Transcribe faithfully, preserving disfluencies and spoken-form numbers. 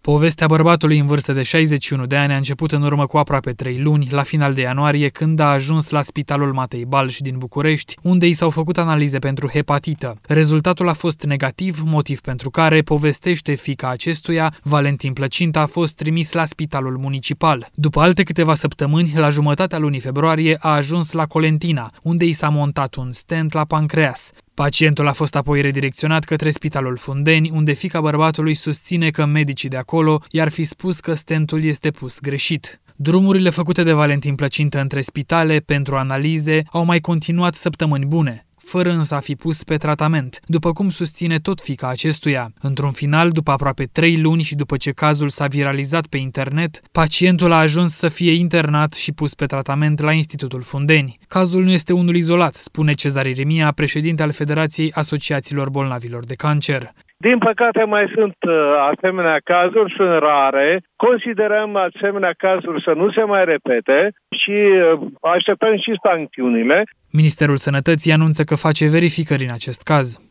Povestea bărbatului în vârstă de șaizeci și unu de ani a început în urmă cu aproape trei luni, la final de ianuarie, când a ajuns la Spitalul Matei Balș din București, unde i s-au făcut analize pentru hepatită. Rezultatul a fost negativ, motiv pentru care, povestește fiica acestuia, Valentin Plăcinta, a fost trimis la Spitalul Municipal. După alte câteva săptămâni, la jumătatea lunii februarie, a ajuns la Colentina, unde i s-a montat un stent la pancreas. Pacientul a fost apoi redirecționat către Spitalul Fundeni, unde fiica bărbatului susține că medicii de acolo i-ar fi spus că stentul este pus greșit. Drumurile făcute de Valentin Plăcinta între spitale pentru analize au mai continuat săptămâni bune, fără însă a fi pus pe tratament, după cum susține tot fiica acestuia. Într-un final, după aproape trei luni și după ce cazul s-a viralizat pe internet, pacientul a ajuns să fie internat și pus pe tratament la Institutul Fundeni. Cazul nu este unul izolat, spune Cezar Iremia, președinte al Federației Asociațiilor Bolnavilor de Cancer. Din păcate mai sunt asemenea cazuri, sunt rare. Considerăm asemenea cazuri să nu se mai repete și așteptăm și sancțiunile. Ministerul Sănătății anunță că face verificări în acest caz.